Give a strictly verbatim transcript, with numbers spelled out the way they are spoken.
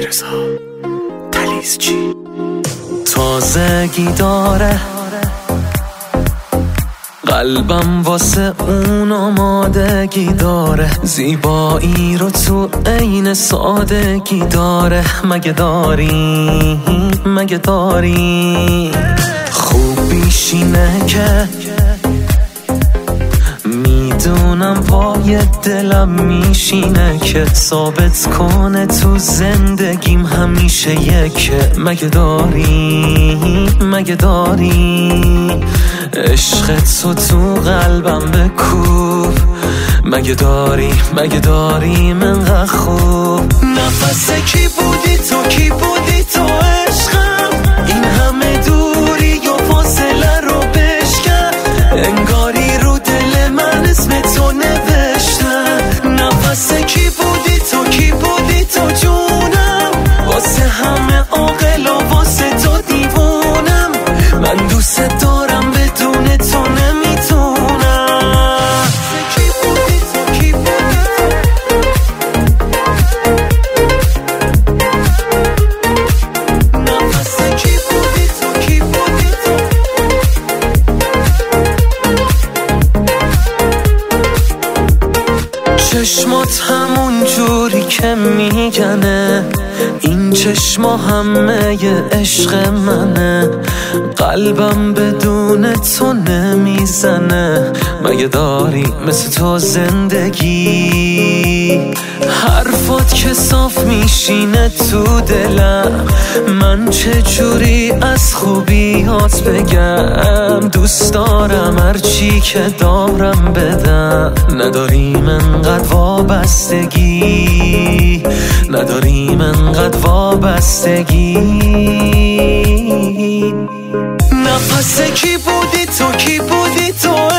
علیرضا تلیزچی. تازگی داره قلبم واسه اون آمادگی داره، زیبایی رو تو عین سادگی داره. مگه داری مگه داری خوبیش اینه که میدونم پای دلم میشینه که ثابت کنه تو زندگیم همیشه یکه. مگه داری مگه داری عشق تو تو قلبم بکوب. مگه داری مگه داری منقدر خوب. نفس کی بودی تو کی بودی تو عشقم، این همه دوری و فاصله رو بشکن، انگاری رو دل من اسم تو نوشتن. نفس کی بودی تو کی بودی تو جونم، واسه همه عاقل و واسه تو دیوونم. من دوست دارم بدون تو نمیتونم. کی بودی تو کی بودی تو، نفس کی بودی تو کی بودی تو. چشمات همون جوری که میگنه، این چشما همه ی عشق منه، قلبم بدون تو نمیزنه. مگه داری مثل تو زندگی، حرفات که صاف میشینه تو دلم، من چه جوری از خوبیات بگم. دوست دارم هرچی که دارم بدم، نداریم انقدر وابستگی، نداریم انقدر وابستگی. نفس کی بودی تو کی بودی تو